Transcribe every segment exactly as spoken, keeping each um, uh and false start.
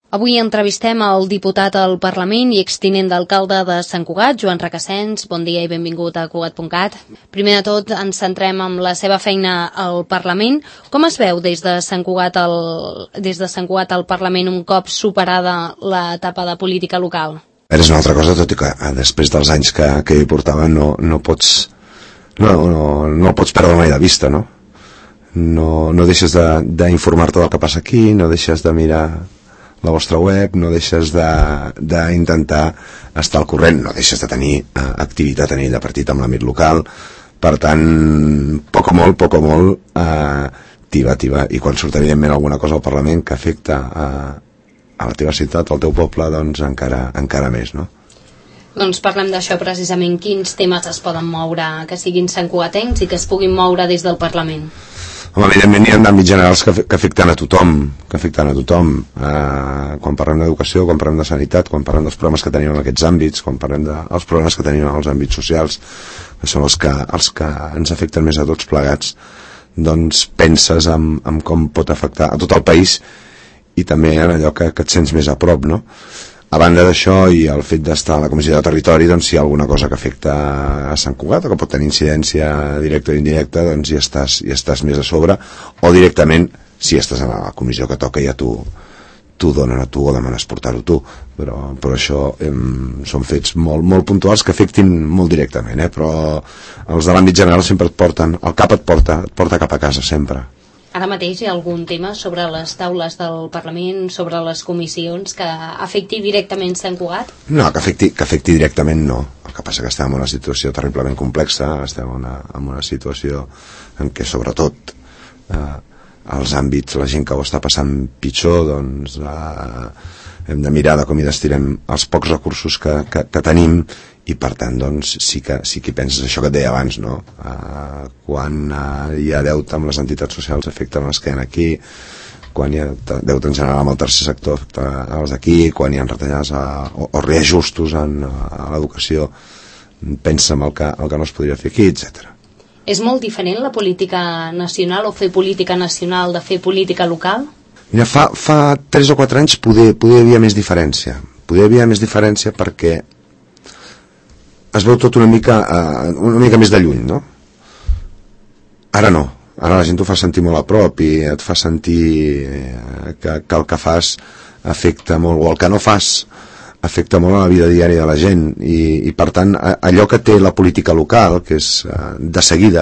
Avui entrevistem el diputat al Parlament i extinent d'alcalde de Sant Cugat, Joan Recasens. Bon dia i benvingut a Cugat punt cat. Primer de tot ens centrem en la seva feina al Parlament. Com es veu des de Sant Cugat al, des de Sant Cugat al Parlament un cop superada l'etapa de política local? És una altra cosa, tot i que després dels anys que, que hi portava no, no pots no, no, no pots perdre mai de vista, no? No, no deixes d'informar-te del que passa aquí, no deixes de mirar la vostra web, no deixes d'intentar estar al corrent, no deixes de tenir eh, activitat a nivell de partit amb l'àmbit local. Per tant, poc o molt, poc o molt eh, tiba, tiba, i quan surt evidentment alguna cosa al Parlament que afecta a, a la teva ciutat, al teu poble, doncs encara, encara més, no? Doncs parlem d'això precisament. Quins temes es poden moure que siguin santcugatencs i que es puguin moure des del Parlament? Home, evidentment hi ha àmbits generals que, que afecten a tothom, que afecten a tothom. Eh, quan parlem d'educació, quan parlem de sanitat, quan parlem dels problemes que tenim en aquests àmbits, quan parlem dels problemes que tenim en els àmbits socials, que són els que, els que ens afecten més a tots plegats, doncs penses en, en com pot afectar a tot el país i també en allò que, que et sents més a prop, no? A banda d'això i el fet d'estar a la Comissió de Territori, doncs si hi ha alguna cosa que afecta a Sant Cugat o que pot tenir incidència directa o indirecta, doncs hi estàs, hi estàs més a sobre, o directament, si estàs a la comissió que toca, ja tu t'ho donen a tu o demanes portar-ho tu, però, però això eh, són fets molt, molt puntuals que afectin molt directament, eh? Però els de l'àmbit general sempre et porten, el cap et porta, et porta cap a casa sempre. Ara mateix hi ha algun tema sobre les taules del Parlament, sobre les comissions, que afecti directament Sant Cugat? No, que afecti, que afecti directament no. El que passa que estem en una situació terriblement complexa, estem en una, en una situació en què sobretot eh, els àmbits, la gent que ho està passant pitjor, doncs eh, hem de mirar de com hi destirem els pocs recursos que, que, que tenim, i per tant doncs sí que, sí que penses això que et deia abans, no? Uh, quan uh, hi ha deute amb les entitats socials afecten les que hi ha aquí, quan hi ha deute en general amb el tercer sector afecta els d'aquí, quan hi ha retallades a, o, o reajustos en, a l'educació, pensa en el que, el que no es podria fer aquí, etcètera. És molt diferent la política nacional o fer política nacional de fer política local? Mira, fa, fa tres o quatre anys poder, poder hi havia més diferència. Poder hi havia més diferència perquè es veu tot una mica, uh, una mica més de lluny, no? Ara no. Ara la gent t'ho fa sentir molt a prop i et fa sentir eh, que, que el que fas afecta molt, o el que no fas afecta molt a la vida diària de la gent. I, i per tant, allò que té la política local, que és uh, de seguida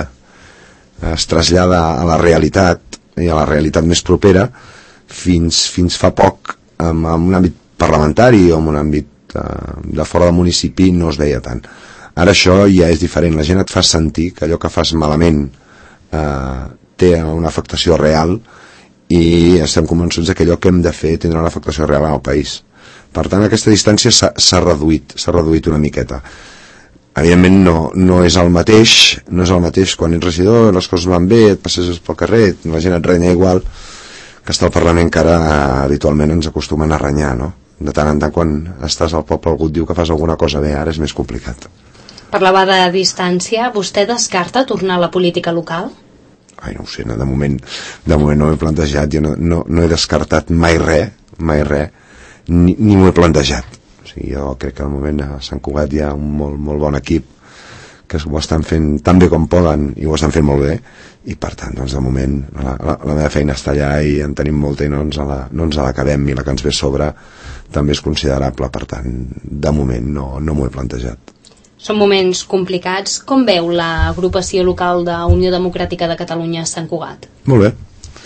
es trasllada a la realitat i a la realitat més propera, fins, fins fa poc en, en un àmbit parlamentari o en un àmbit de fora del municipi no es veia tant. Ara això ja és diferent, la gent et fa sentir que allò que fas malament eh, té una afectació real i estem convençuts que allò que hem de fer tindrà una afectació real al país. Per tant, aquesta distància s'ha reduït, s'ha reduït una miqueta. Evidentment no, no és el mateix, no és el mateix quan ets regidor, les coses van bé, et passes pel carrer, la gent et renya igual, que està al Parlament, que ara habitualment ens acostumen a renyar, no? De tant en tant quan estàs al poble algú et diu que fas alguna cosa bé, ara és més complicat. Parlava de distància, vostè descarta tornar a la política local? Ai, no ho sé, no, de moment de moment no m'he plantejat, jo no, no, no he descartat mai res, mai res, ni, ni m'ho he plantejat. O sigui, jo crec que al moment a Sant Cugat hi ha un molt, molt bon equip que ho estan fent tan bé com poden i ho estan fent molt bé, i per tant, doncs de moment la, la, la meva feina està allà i en tenim molta i no ens l'acabem, no i la que ens ve a sobre també és considerable, per tant de moment no, no m'ho he plantejat. Són moments complicats. Com veu l'agrupació local de Unió Democràtica de Catalunya a Sant Cugat? Molt bé,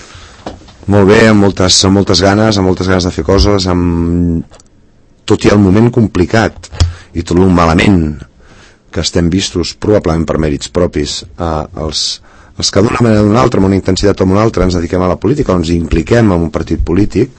molt bé, amb moltes, amb moltes ganes, amb moltes ganes de fer coses, amb... tot i el moment complicat i tot el malament que estem vistos, probablement per mèrits propis, eh, els, els que d'una manera o d'una altra, amb una intensitat o amb una altra, ens dediquem a la política, o ens impliquem en un partit polític.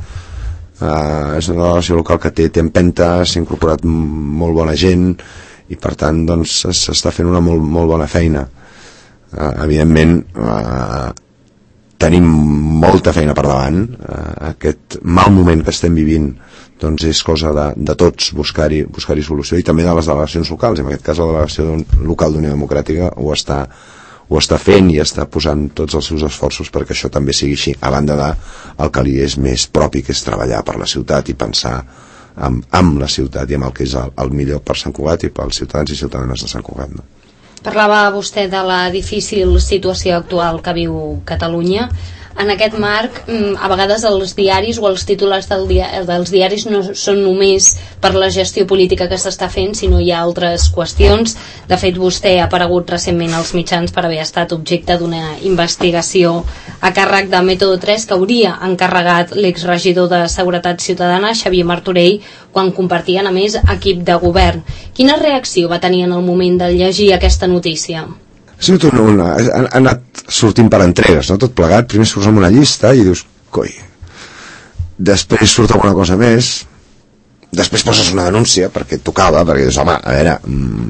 Eh, és una relació local que té, té empenta, s'ha incorporat molt bona gent, i per tant doncs s'està fent una molt, molt bona feina. Eh, evidentment eh, tenim molta feina per davant. Eh, aquest mal moment que estem vivint doncs és cosa de, de tots buscar-hi buscar-hi solució, i també de les delegacions locals. En aquest cas la delegació local d'Unió Democràtica ho està, ho està fent i està posant tots els seus esforços perquè això també sigui així, a banda de el que li és més propi, que és treballar per la ciutat i pensar amb, amb la ciutat i amb el que és el, el millor per Sant Cugat i pels ciutadans i ciutadanes de Sant Cugat, no? Parlava vostè de la difícil situació actual que viu Catalunya. En aquest marc, a vegades els diaris o els titulars del dia, dels diaris no són només per la gestió política que s'està fent, sinó hi ha altres qüestions. De fet, vostè ha aparegut recentment als mitjans per haver estat objecte d'una investigació a càrrec de Método tres que hauria encarregat l'exregidor de Seguretat Ciutadana, Xavier Martorell, quan compartien a més equip de govern. Quina reacció va tenir en el moment de llegir aquesta notícia? Sí, una, una, ha, ha anat sortint per entregues, no? Tot plegat. Primer surts amb una llista i dius, coi, després surt alguna cosa més, després poses una denúncia perquè et tocava, perquè dius, home, a veure,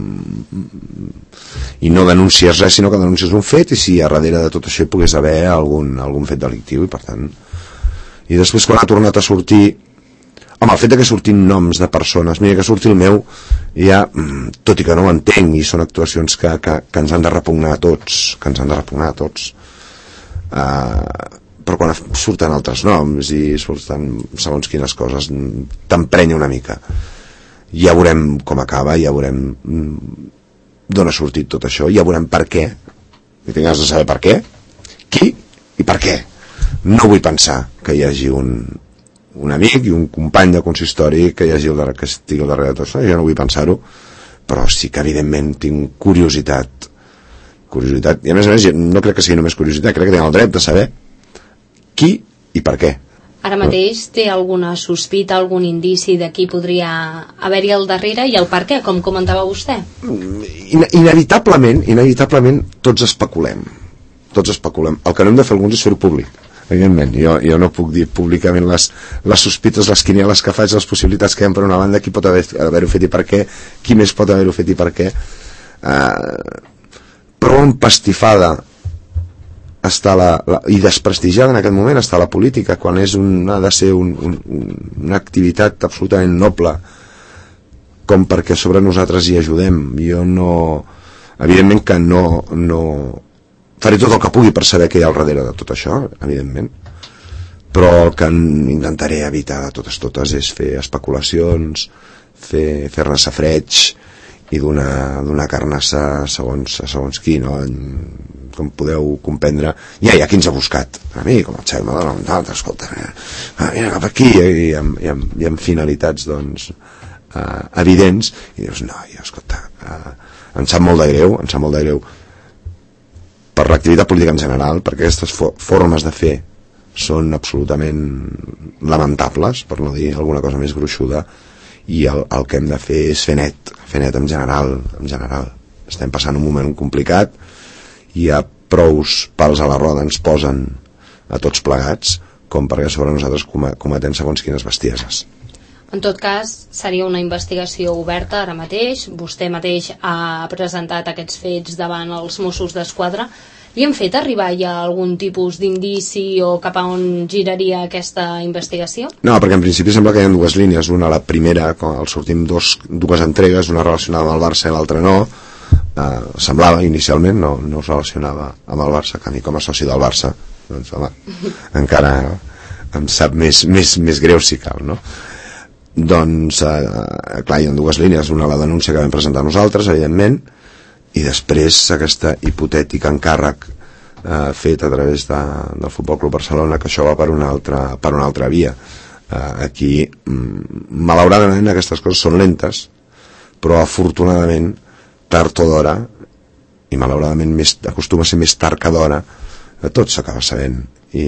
mm, i no denuncies res, sinó que denuncies un fet, i si a darrere de tot això hi pogués haver algun, algun fet delictiu, i per tant, i després quan ha tornat a sortir, home, el fet que surtin noms de persones, mira que surti el meu, ja, tot i que no ho entenc, i són actuacions que, que, que ens han de repugnar a tots, que ens han de repugnar a tots, uh, però quan surten altres noms i surten segons quines coses, t'emprenya una mica. Ja veurem com acaba, ja veurem d'on ha sortit tot això, ja veurem per què, i tinc ganes de saber per què, qui i per què. No vull pensar que hi hagi un un amic i un company de consistori que hi hagi el darrere, que estigui al darrere de tot això. Jo no vull pensar-ho, però sí que evidentment tinc curiositat curiositat, i a més a més no crec que sigui només curiositat, crec que tinc el dret de saber qui i per què. Ara mateix té alguna sospita, algun indici de qui podria haver-hi al darrere i el per què, com comentava vostè? In inevitablement inevitablement tots especulem tots especulem, el que no hem de fer alguns és fer-ho públic. Evidentment, jo, jo no puc dir públicament les, les sospites, les quinieles que faig, les possibilitats que hi ha per una banda, qui pot haver-ho haver fet i per què, qui més pot haver-ho fet i per què. Uh, prou empastifada està la, la, i desprestigiada en aquest moment està la política, quan és un, ha de ser un, un, una activitat absolutament noble com perquè sobre nosaltres hi ajudem. Jo no, evidentment que no, no faré tot el que pugui per saber què hi ha al darrere de tot això, evidentment, però el que intentaré evitar de totes totes és fer especulacions, fer, fer-ne safreig i donar carnassa segons, segons qui, no? Com podeu comprendre, ja hi ha qui ens ha buscat a mi, com el Xavi Madonna, escolta, mira cap aquí, i amb, i amb, i amb finalitats doncs uh, evidents, i dius, no, jo, escolta, uh, em sap molt de greu, em sap molt de greu per l'activitat política en general, perquè aquestes formes de fer són absolutament lamentables, per no dir alguna cosa més gruixuda, i el, el que hem de fer és fer net, fer net en general, en general. Estem passant un moment complicat, i hi ha prous pals a la roda ens posen a tots plegats, com perquè sobre nosaltres cometem segons quines bestieses. En tot cas, seria una investigació oberta ara mateix. Vostè mateix ha presentat aquests fets davant els Mossos d'Esquadra. Li han fet arribar ja algun tipus d'indici o cap a on giraria aquesta investigació? No, perquè en principi sembla que hi ha dues línies. Una, la primera, quan el sortim dos, dues entregues, una relacionada amb el Barça i l'altra no. Uh, semblava inicialment, no, no es relacionava amb el Barça, que a mi com a soci del Barça, doncs home, encara em sap més, més, més greu si cal, no? Doncs eh, clar, hi ha dues línies, una la denúncia que vam presentar nosaltres, evidentment, i després aquesta hipotètica encàrrec eh, fet a través de, del Futbol Club Barcelona, que això va per una altra, per una altra via. Eh, aquí mm, malauradament aquestes coses són lentes, però afortunadament tard o d'hora, i malauradament més, acostuma a ser més tard que d'hora, tot s'acaba sabent, i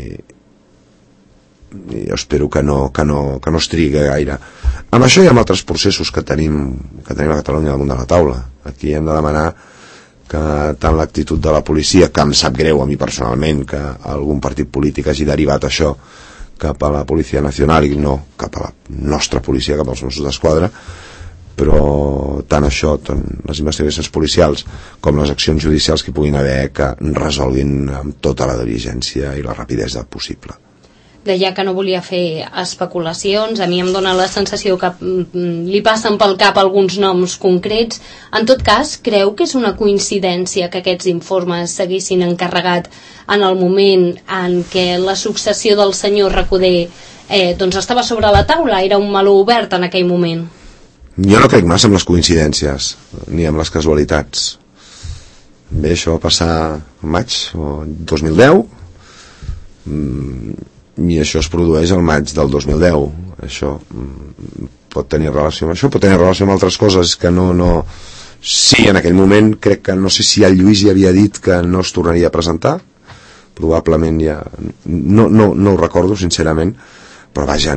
i jo espero que no, que no, que no es trigui gaire. Amb això hi ha altres processos que tenim, que tenim a Catalunya damunt de la taula. Aquí hem de demanar que tant l'actitud de la policia, que em sap greu a mi personalment que algun partit polític hagi derivat això cap a la Policia Nacional i no cap a la nostra policia, cap als Mossos d'Esquadra, però tant això, tant les investigacions policials com les accions judicials que puguin haver, que resolguin amb tota la diligència i la rapidesa possible. deia que no volia fer especulacions. A mi em dóna la sensació que li passen pel cap alguns noms concrets. En tot cas, creu que és una coincidència que aquests informes s'haguessin encarregat en el moment en què la successió del senyor Recoder eh, doncs estava sobre la taula, era un meló obert en aquell moment? Jo no crec massa en les coincidències ni en les casualitats. Bé, això va passar al maig o dos mil deu, i això es produeix al maig del dos mil deu. Això pot tenir relació amb això, pot tenir relació amb altres coses que no... no... Sí, en aquell moment crec que, no sé si el Lluís ja havia dit que no es tornaria a presentar, probablement ja... No, no, no ho recordo, sincerament, però vaja...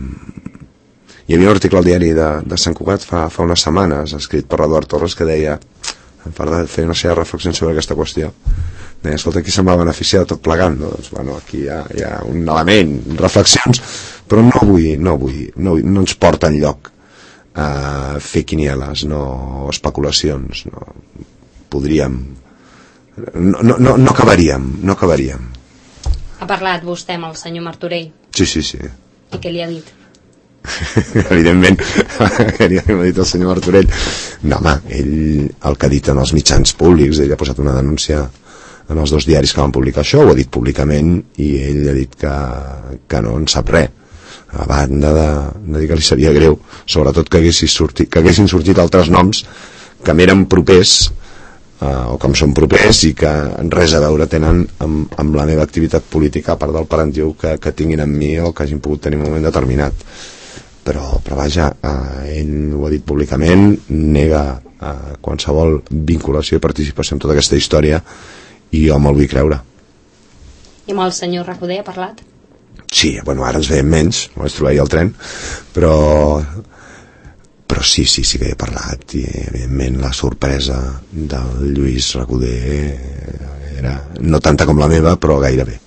Hi havia un article al diari de, de Sant Cugat fa, fa unes setmanes, escrit per Eduard Torres, que deia, en part de fer una sèrie de reflexions sobre aquesta qüestió, deia, escolta, qui se'n va beneficiar de tot plegant? No? Doncs, bueno, aquí hi ha, hi ha un element, reflexions, però no vull, no vull, no, vull, no ens porta enlloc a fer quinieles, no especulacions, no podríem... No, no, no, no acabaríem, no acabaríem. Ha parlat vostè amb el senyor Martorell? Sí, sí, sí. I què li ha dit? Evidentment que li ha dit el senyor Martorell, no, home, ell el que ha dit en els mitjans públics, ell ha posat una denúncia en els dos diaris que van publicar això, ho ha dit públicament, i ell ha dit que, que no en sap res, a banda de, de dir que li seria greu, sobretot que, sortit, que haguessin sortit altres noms que m'eren propers eh, o que em són propers i que res a veure tenen amb, amb la meva activitat política, a part del parentiu que, que tinguin amb mi o que hagin pogut tenir en un moment determinat. Però, però vaja, eh, ell ho ha dit públicament, nega eh, qualsevol vinculació i participació en tota aquesta història, i jo me'l vull creure. I amb el senyor Recoder ha parlat? Sí, bueno, ara ens veiem menys, ho vaig trobar ahir al tren, però però sí, sí, sí que he parlat, i evidentment la sorpresa del Lluís Recoder era no tanta com la meva, però gairebé.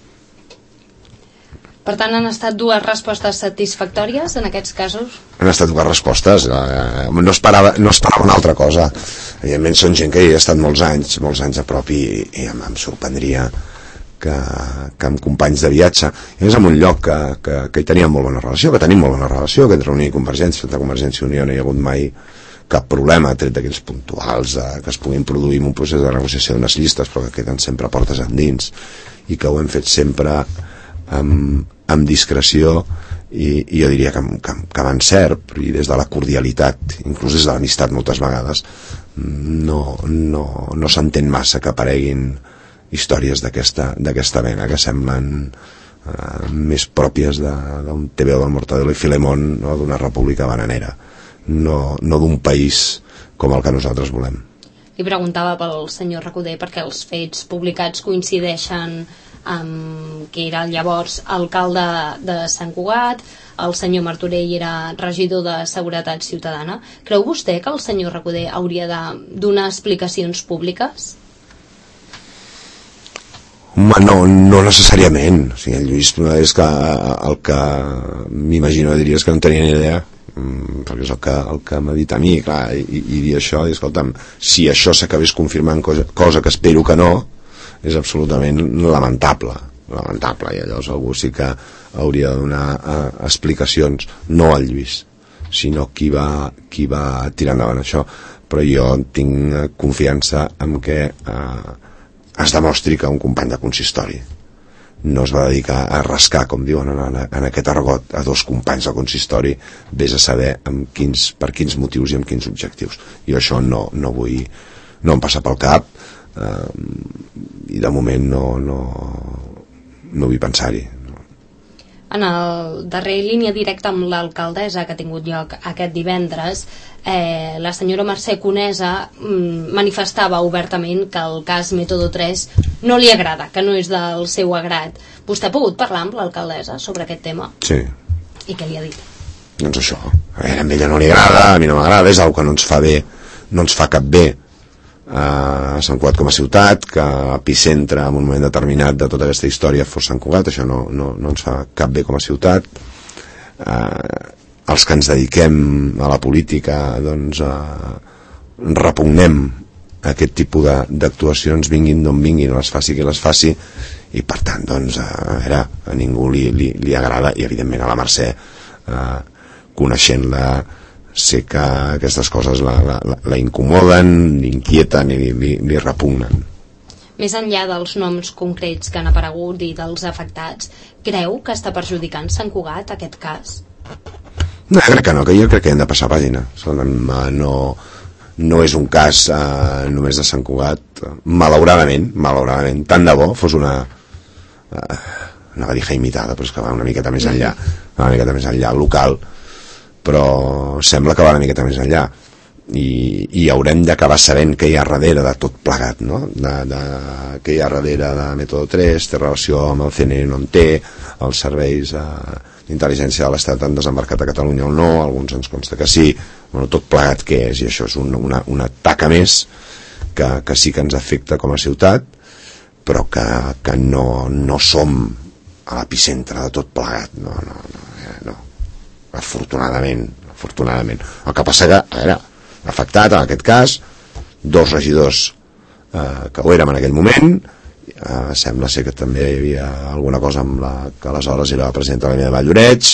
Per tant, han estat dues respostes satisfactòries en aquests casos? Han estat dues respostes, eh, no, esperava, no esperava una altra cosa. Evidentment són gent que hi ha estat molts anys, molts anys a prop, i, i em, em sorprendria que, que amb companys de viatge, i és en un lloc que, que, que hi teníem molt bona relació, que tenim molt bona relació, que entre Unió i Convergència, de Convergència i Unió no hi ha hagut mai cap problema, tret d'aquells puntuals eh, que es puguin produir en un procés de negociació d'unes llistes, però que queden sempre portes endins, i que ho hem fet sempre amb, amb discreció, i, i jo diria que, que, que amb encert, i des de la cordialitat, inclús des de l'amistat moltes vegades, no, no, no s'entén massa que apareguin històries d'aquesta d'aquesta mena, que semblen eh, més pròpies d'un T V O del Mortadelo i Filemón, no, d'una república bananera, no, no d'un país com el que nosaltres volem. Li preguntava pel senyor Recoder perquè els fets publicats coincideixen amb que era llavors alcalde de Sant Cugat, el senyor Martorell era regidor de Seguretat Ciutadana. Creu vostè que el senyor Recoder hauria de donar explicacions públiques? Home, no, no necessàriament. O sigui, el Lluís és que el que m'imagino diria és que no tenia ni idea, perquè és el que, el que m'ha dit a mi, clar, i, i dir això, i escolta'm, si això s'acabés confirmant, cosa, cosa que espero que no, és absolutament lamentable, lamentable, i llavors algú sí que hauria de donar eh, explicacions, no al Lluís, sinó qui va, qui va tirar endavant això. Però jo tinc confiança en que eh, es demostri que un company de consistori no es va dedicar a rascar, com diuen en, en aquest argot, a dos companys del consistori, vés a saber amb quins, per quins motius i amb quins objectius. Jo això no, no vull, no em passa pel cap, eh, i de moment no, no, no vull pensar-hi. En el darrer línia directa amb l'alcaldessa que ha tingut lloc aquest divendres, eh, la senyora Mercè Conesa mm, manifestava obertament que el cas Método tres no li agrada, que no és del seu agrat. Vostè ha pogut parlar amb l'alcaldessa sobre aquest tema? Sí. I què li ha dit? Doncs això, a veure, a ella no li agrada, a mi no m'agrada, és una que no ens fa bé, no ens fa cap bé a Sant Cugat com a ciutat, que epicentre en un moment determinat de tota aquesta història fos Sant Cugat, això no, no, no ens fa cap bé com a ciutat. Eh, els que ens dediquem a la política doncs eh, repugnem aquest tipus d'actuacions vinguin d'on vinguin, les faci qui les faci, i per tant doncs a, veure, a ningú li, li, li agrada, i evidentment a la Mercè eh, coneixent-la sé que aquestes coses la, la, la incomoden, l'inquieten i li, li, li repugnen. Més enllà dels noms concrets que han aparegut i dels afectats, creu que està perjudicant Sant Cugat aquest cas? No, jo crec que no, que jo crec que hem de passar pàgina. No, no és un cas eh, només de Sant Cugat, malauradament, malauradament, tant de bo fos una eh, anava a dir imitada, però és que va una miqueta més enllà, va una miqueta més enllà, local, però sembla que va una miqueta més enllà, i, i haurem d'acabar sabent què hi ha darrere de tot plegat, no? De, de, què hi ha darrere de Método tres, té relació amb el C N I, no en té, els serveis eh, d'intel·ligència de l'Estat han desembarcat a Catalunya o no, alguns ens consta que sí, bueno, tot plegat què és, i això és una, una, una taca més que, que sí que ens afecta com a ciutat, però que, que no, no som a l'epicentre de tot plegat, no, no, no, no. Afortunadament, afortunadament. El que passa que, a veure, afectat en aquest cas, dos regidors eh, que ho érem en aquell moment, eh, sembla ser que també hi havia alguna cosa amb la que aleshores era la presidenta de Valldoreix,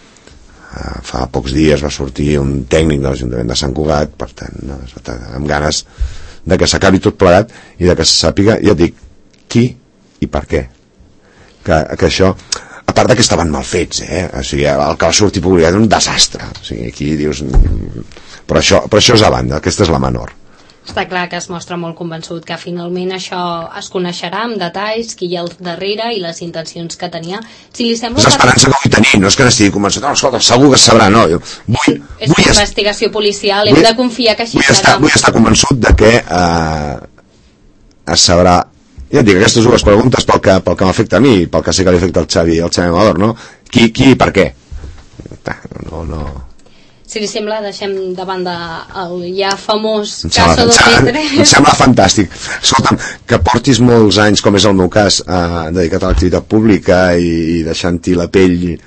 eh, fa pocs dies va sortir un tècnic de l'Ajuntament de Sant Cugat, per tant, no, amb ganes de que s'acabi tot plegat i de que se sàpiga, ja et dic, qui i per què. Que, que això, a part que estaven mal fets, eh? O sigui, el que va sortir publicat era un desastre, o sigui, aquí dius, però això, però això és a banda, aquesta és la menor. Està clar que es mostra molt convençut que finalment això es coneixerà amb detalls, qui hi ha al darrere i les intencions que tenia. Si li sembla... És esperança que vull tenir, no és que n'estigui convençut, no, escolta, segur que es sabrà, no, jo vull... És vull una investigació policial, hem vull, de confiar que així vull serà. Estar, vull estar convençut de que eh, es sabrà. Ja et dic, aquestes dues preguntes pel que, pel que m'afecta a mi, pel que sé que li afecta al Xavi, al Xavi Amador, no? Qui, qui i per què? No, no... Si li sembla, deixem de banda el ja famós em caso sembla, de Petre. em sembla fantàstic. Escolta'm, que portis molts anys, com és el meu cas, eh, dedicat a l'activitat pública i, i deixant-hi la pell i,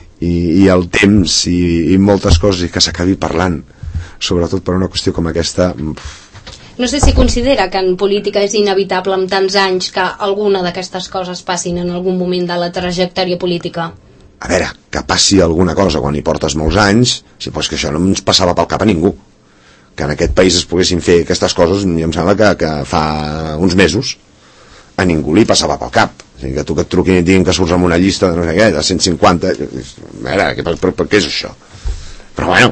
i el temps i, i moltes coses, i que s'acabi parlant, sobretot per una qüestió com aquesta... No sé si considera que en política és inevitable amb tants anys que alguna d'aquestes coses passin en algun moment de la trajectòria política. A veure, que passi alguna cosa quan hi portes molts anys, si pues que això no ens passava pel cap a ningú. Que en aquest país es poguessin fer aquestes coses, i em sembla que, que fa uns mesos a ningú li passava pel cap. O sigui, que tu que et truquin i et diguin que surts amb una llista de no sé què, de cent cinquanta, a veure, per, per, per què és això? Però bueno...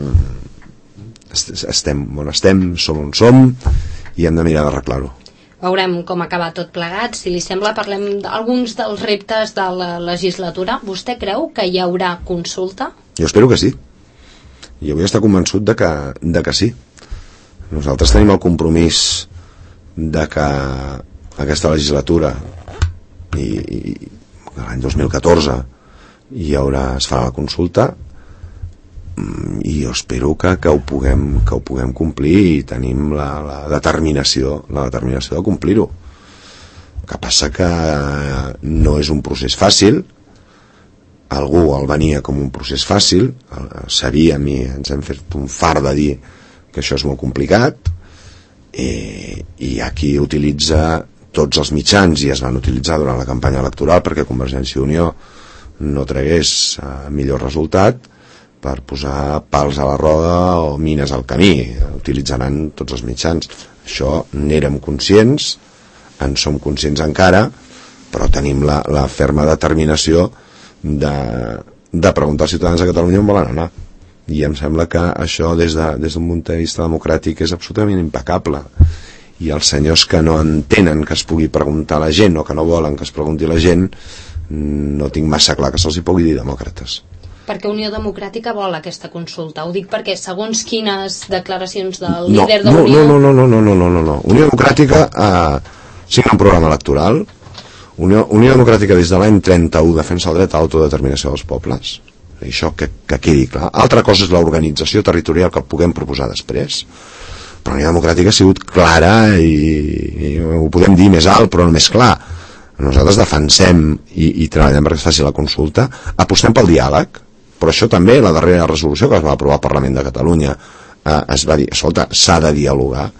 estem on estem, som on som i hem de mirar d'arreglar-ho. Veurem com acaba tot plegat. Si li sembla, parlem d'alguns dels reptes de la legislatura. Vostè creu que hi haurà consulta? Jo espero que sí. Jo vull estar convençut de que, de que sí. Nosaltres tenim el compromís de que aquesta legislatura i, i l'any dos mil catorze hi haurà, es farà la consulta, i jo espero que, que, ho puguem, que ho puguem complir i tenim la, la determinació la determinació de complir-ho. El que passa que no és un procés fàcil, algú el venia com un procés fàcil, sabíem i ens hem fet un fart de dir que això és molt complicat, i, i hi ha qui utilitza tots els mitjans, i es van utilitzar durant la campanya electoral perquè Convergència i Unió no tragués eh, millor resultat, per posar pals a la roda o mines al camí. Utilitzaran tots els mitjans. Això n'érem conscients, en som conscients encara, però tenim la, la ferma determinació de, de preguntar als ciutadans de Catalunya on volen anar. I em sembla que això des de, des d'un punt de vista democràtic és absolutament impecable. I els senyors que no entenen que es pugui preguntar a la gent o que no volen que es pregunti a la gent, no tinc massa clar que se'ls hi pugui dir demòcrates. Perquè Unió Democràtica vol aquesta consulta. Ho dic perquè segons quines declaracions del no, líder de no, Unió... No, no, no, no, no, no, no, no. Unió Democràtica eh, signa un programa electoral. Unió, Unió Democràtica des de l'any trenta-u defensa el dret a l'autodeterminació dels pobles. Això que, que quedi clar. Altra cosa és l'organització territorial que puguem proposar després. Però Unió Democràtica ha sigut clara i, i ho podem dir més alt però no més clar. Nosaltres defensem i, i treballem perquè es faci la consulta, apostem pel diàleg, però això també, la darrera resolució que es va aprovar al Parlament de Catalunya, eh, es va dir, escolta, s'ha de dialogar.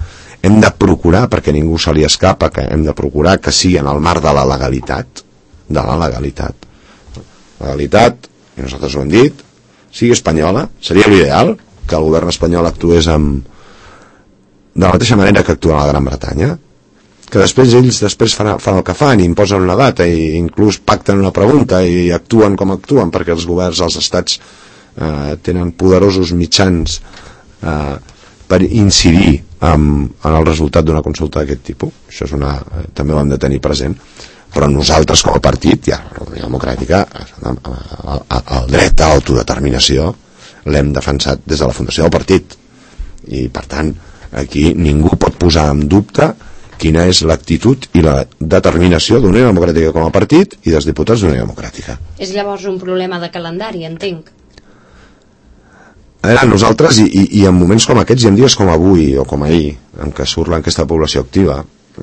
hem de procurar, perquè ningú se li escapa, que hem de procurar que sigui en el marc de la legalitat, de la legalitat. La legalitat, i nosaltres ho hem dit, sigui espanyola, seria l'ideal que el govern espanyol actués amb, de la mateixa manera que actua a la Gran Bretanya, que després ells després fan, fan el que fan i imposen una data i inclús pacten una pregunta i actuen com actuen, perquè els governs, els estats eh, tenen poderosos mitjans eh, per incidir en, en el resultat d'una consulta d'aquest tipus. Això és una, eh, també ho hem de tenir present, però nosaltres com a partit, ja, la Unió Democràtica, el, el dret a l'autodeterminació l'hem defensat des de la fundació del partit, i per tant aquí ningú pot posar en dubte quina és l'actitud i la determinació d'Unió Democràtica com a partit i dels diputats d'Unió Democràtica. És llavors un problema de calendari, entenc. A veure, nosaltres, i, i, i en moments com aquests, i en dies com avui o com ahir, en què surt l'enquesta de població activa,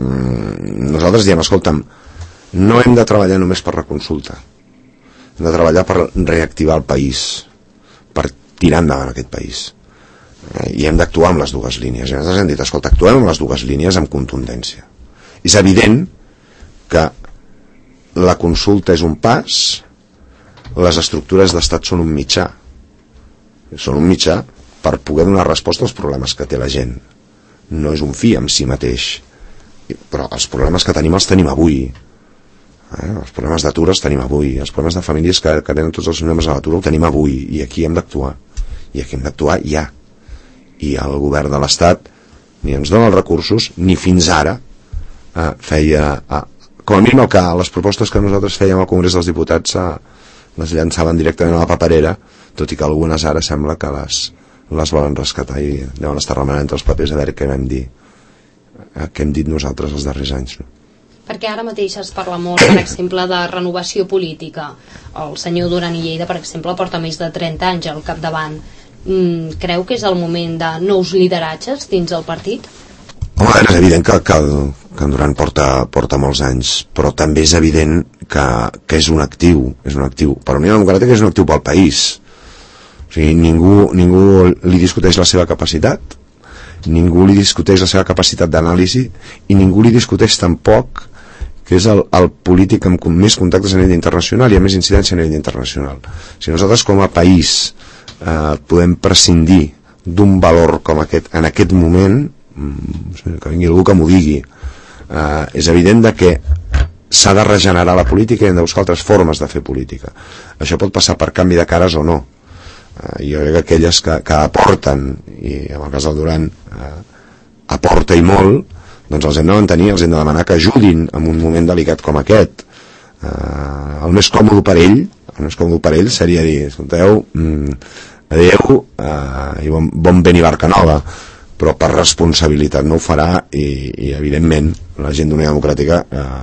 mmm, nosaltres diem, escolta'm, no hem de treballar només per la consulta, hem de treballar per reactivar el país, per tirar endavant aquest país, eh, i hem d'actuar amb les dues línies. I nosaltres hem dit, escolta, actuem amb les dues línies amb contundència. És evident que la consulta és un pas, les estructures d'estat són un mitjà, són un mitjà per poder donar resposta als problemes que té la gent. No és un fi en si mateix, però els problemes que tenim els tenim avui. Eh? Els problemes d'atur els tenim avui, els problemes de famílies que, que tenen tots els problemes de l'atur el tenim avui, i aquí hem d'actuar, i aquí hem d'actuar ja. I el govern de l'Estat ni ens dona els recursos, ni fins ara eh, feia, eh, com a mínim el que les propostes que nosaltres fèiem al Congrés dels Diputats eh, les llançaven directament a la paperera, tot i que algunes ara sembla que les, les volen rescatar i deuen estar remenant entre els papers a veure què vam dir, eh, què hem dit nosaltres els darrers anys, no? Perquè ara mateix es parla molt, per exemple, de renovació política. El senyor Duran i Lleida, per exemple, porta més de trenta anys al capdavant. Mm, creu que és el moment de nous lideratges dins el partit? Home, és evident que, que, que en Duran porta, porta molts anys, però també és evident que, que és un actiu, és un actiu. Per la Unió Democràtica és un actiu pel país. O sigui, ningú, ningú li discuteix la seva capacitat, ningú li discuteix la seva capacitat d'anàlisi i ningú li discuteix tampoc que és el, el polític amb més contactes a nivell internacional i amb més incidència a nivell internacional. Si nosaltres com a país eh, podem prescindir d'un valor com aquest en aquest moment, que vingui algú que m'ho digui, eh, és evident de que s'ha de regenerar la política i hem de buscar altres formes de fer política. Això pot passar per canvi de cares o no. Eh, jo crec que aquelles que, que aporten, i en el cas del Duran eh, aporta i molt, doncs els hem de mantenir, els hem de demanar que ajudin en un moment delicat com aquest. Uh, el més còmode per ell el més còmode per ell seria dir, escolteu, mm, adeu uh, i bon, bon vent i barca nova, però per responsabilitat no ho farà i, i evidentment la gent d'Unió Democràtica uh,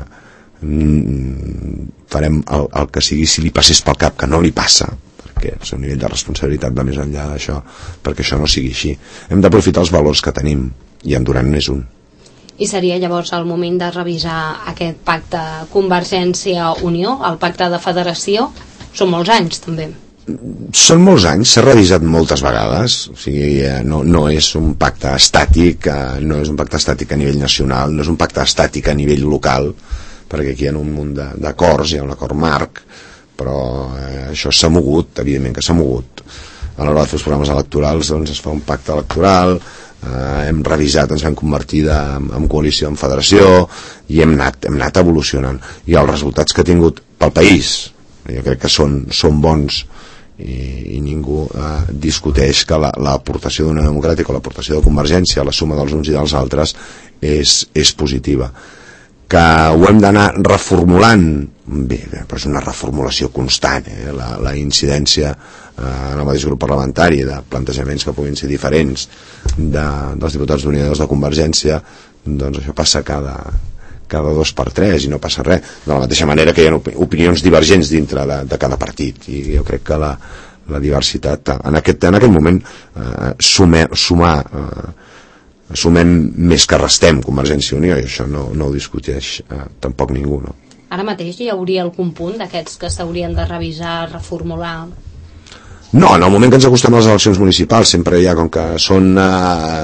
mm, farem el, el que sigui si li passés pel cap, que no li passa, perquè el seu nivell de responsabilitat va més enllà d'això, perquè això no sigui així. Hem d'aprofitar els valors que tenim i en Duran n'és un. I seria llavors el moment de revisar aquest pacte Convergència-Unió, el pacte de federació? Són molts anys, també. Són molts anys, s'ha revisat moltes vegades, o sigui, no, no és un pacte estàtic, no és un pacte estàtic a nivell nacional, no és un pacte estàtic a nivell local, perquè aquí hi ha un munt d'acords, hi ha un acord marc, però eh, això s'ha mogut, evidentment que s'ha mogut. A l'hora de fer els programes electorals, doncs es fa un pacte electoral, Uh, hem revisat, ens vam convertir de, en, en coalició, en federació, i hem anat, hem anat evolucionant, i els resultats que ha tingut pel país jo crec que són, són bons, i, i ningú uh, discuteix que l'aportació la, d'una democràtica o l'aportació de Convergència, la suma dels uns i dels altres és, és positiva. Que ho hem d'anar reformulant, bé, però és una reformulació constant, eh? la, la incidència eh, en el mateix grup parlamentari de plantejaments que puguin ser diferents de, dels diputats d'Unió i dels de Convergència, doncs això passa cada, cada dos per tres i no passa res, de la mateixa manera que hi ha opinions divergents dintre de, de cada partit, i jo crec que la, la diversitat en aquest, en aquest moment eh, sume, sumar eh, sumem més que restem Convergència i Unió, i això no, no ho discuteix eh, tampoc ningú, no? Ara mateix hi hauria algun punt d'aquests que s'haurien de revisar, reformular? No, en el moment que ens acostem a les eleccions municipals sempre hi ha, com que són eh,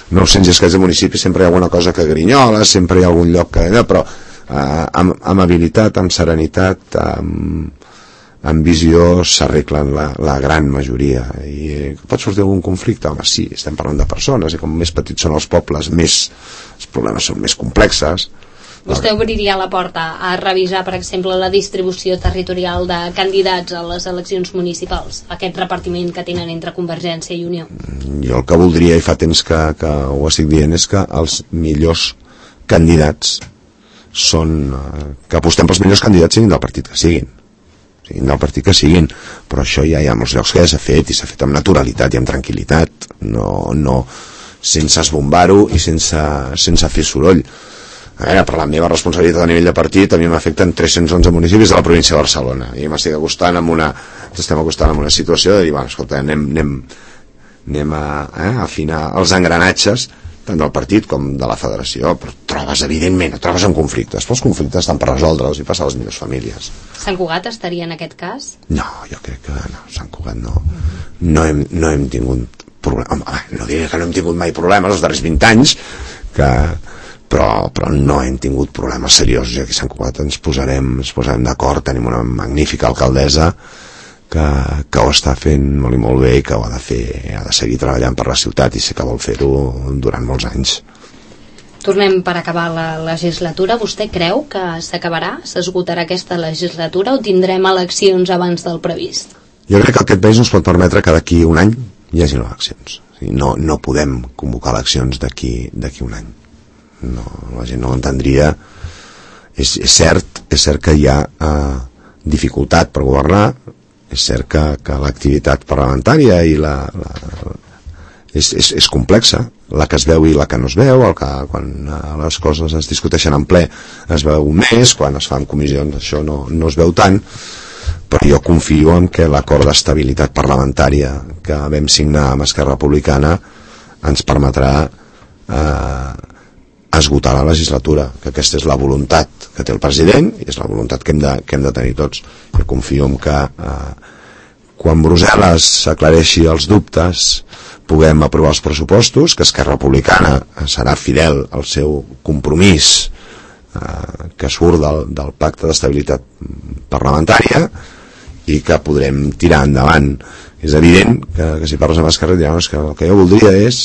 nou-cents i escaig de municipis sempre hi ha alguna cosa que grinyola, sempre hi ha algun lloc que... però eh, amb, amb habilitat, amb serenitat, amb, amb visió s'arreglen la, la gran majoria. I pot sortir algun conflicte? Home, sí, estem parlant de persones, i com més petits són els pobles, més els problemes són més complexes. Vostè obriria la porta a revisar, per exemple, la distribució territorial de candidats a les eleccions municipals, aquest repartiment que tenen entre Convergència i Unió? Jo el que voldria, i fa temps que, que ho estic dient, és que els millors candidats són, que apostem pels millors candidats siguin del partit que siguin, siguin del partit que siguin, però això ja hi ha molts llocs que ja s'ha fet, i s'ha fet amb naturalitat i amb tranquil·litat, no, no sense esbombar-ho i sense, sense fer soroll. A veure, per la meva responsabilitat a nivell de partit, a mi m'afecten tres-cents onze municipis de la província de Barcelona, i m'estic acostant amb una, estem acostant amb una situació de dir, bueno, escolta, anem, anem, anem a, eh, a afinar els engranatges, tant del partit com de la federació, però trobes, evidentment, trobes en conflictes, però els conflictes estan per resoldre'ls i passar a les millors famílies. Sant Cugat estaria en aquest cas? No, jo crec que no, Sant Cugat no, no hem, no hem tingut problemes, no diré que no hem tingut mai problemes els darrers vint anys, que Però, però no hem tingut problemes seriosos, i aquí a Sant Cugat ens posarem, ens posarem d'acord. Tenim una magnífica alcaldessa que, que ho està fent molt i molt bé, i que ho ha de fer, ha de seguir treballant per la ciutat, i sé que vol fer-ho durant molts anys. Tornem per acabar la legislatura. Vostè creu que s'acabarà, s'esgotarà aquesta legislatura, o tindrem eleccions abans del previst? Jo crec que aquest país no es pot permetre que d'aquí un any hi hagi eleccions. No, no podem convocar eleccions d'aquí d'aquí un any. No, la gent no ho entendria. És, és cert és cert que hi ha eh, dificultat per governar, és cert que, que l'activitat parlamentària i la, la, és, és, és complexa, la que es veu i la que no es veu, el que, quan eh, les coses es discuteixen en ple es veu més, quan es fan comissions això no, no es veu tant, però jo confio en que l'acord d'estabilitat parlamentària que vam signar amb Esquerra Republicana ens permetrà eh, esgotar la legislatura, que aquesta és la voluntat que té el president, i és la voluntat que hem de, que hem de tenir tots. Jo confio en que eh, quan Brussel·les aclareixi els dubtes puguem aprovar els pressupostos, que Esquerra Republicana serà fidel al seu compromís eh, que surt del, del pacte d'estabilitat parlamentària, i que podrem tirar endavant. És evident que, que si parles amb Esquerra diran, que el que jo voldria és,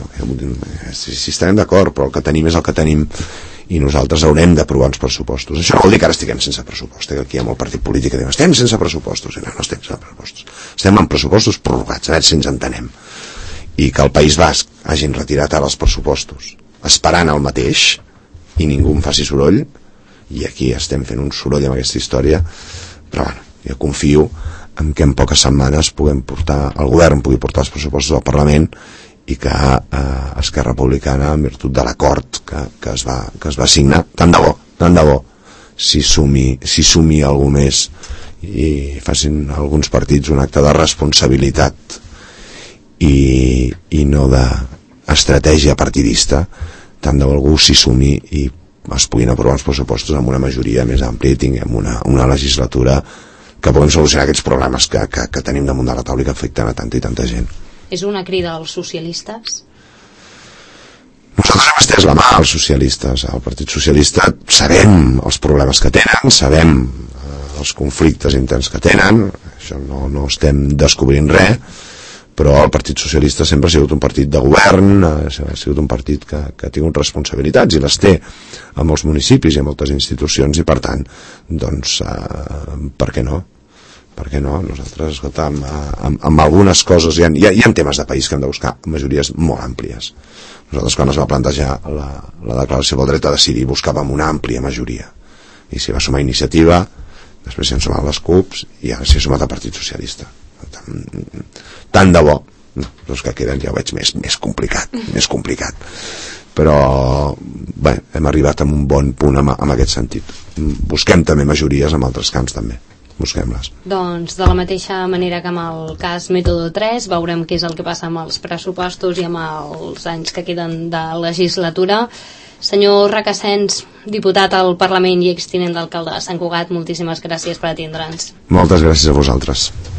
eh, si, si estarem d'acord, però el que tenim és el que tenim, i nosaltres haurem d'aprovar uns pressupostos. Això no vol dir que ara estiguem sense pressupost, que aquí hi ha molt partit polític que diu estem sense pressupostos, i no, no estem sense pressupostos, estem amb pressupostos prorrogats, a veure si ens entenem, i que el País Basc hagin retirat ara els pressupostos esperant el mateix i ningú en faci soroll, i aquí estem fent un soroll amb aquesta història. Però bueno, jo confio en què en poques setmanes puguem portar, el govern pugui portar els pressupostos al Parlament, i que eh, Esquerra Republicana, en virtut de l'acord que, que, es va, que es va signar, tant de bo, tant de bo, si sumi, si sumi algú més i facin alguns partits un acte de responsabilitat i, i no d'estratègia partidista, tant de bo algú s'hi sumi i es puguin aprovar els pressupostos amb una majoria més àmplia i tinguem una, una legislatura que puguem solucionar aquests problemes que, que, que tenim damunt de la taula i que afecten a tanta i tanta gent. És una crida als socialistes? Nosaltres hem estès la mà als socialistes. El Partit Socialista sabem els problemes que tenen, sabem eh, els conflictes interns que tenen, això no, no estem descobrint res, però el Partit Socialista sempre ha sigut un partit de govern, ha sigut un partit que, que ha tingut responsabilitats i les té a molts municipis i a moltes institucions, i per tant, doncs, eh, per què no? Per què no? Nosaltres, escolta, amb, amb, amb algunes coses, hi ha, hi, ha, hi ha temes de país que hem de buscar majories molt àmplies. Nosaltres, quan es va plantejar la, la declaració del dret a decidir, buscàvem una àmplia majoria, i s'hi va sumar Iniciativa, després s'hi han sumat les C U Ps, i ara s'hi ha sumat el Partit Socialista. Tant de bo, els que queden ja ho veig més, més complicat, més complicat, però bé, hem arribat a un bon punt en, en aquest sentit. Busquem també majories en altres camps també, busquem-les. Doncs de la mateixa manera que amb el cas Mètode tres, veurem què és el que passa amb els pressupostos i amb els anys que queden de legislatura. Senyor Recasens, diputat al Parlament i extinent d'alcalde de Sant Cugat, moltíssimes gràcies per atendre'ns. Moltes gràcies a vosaltres.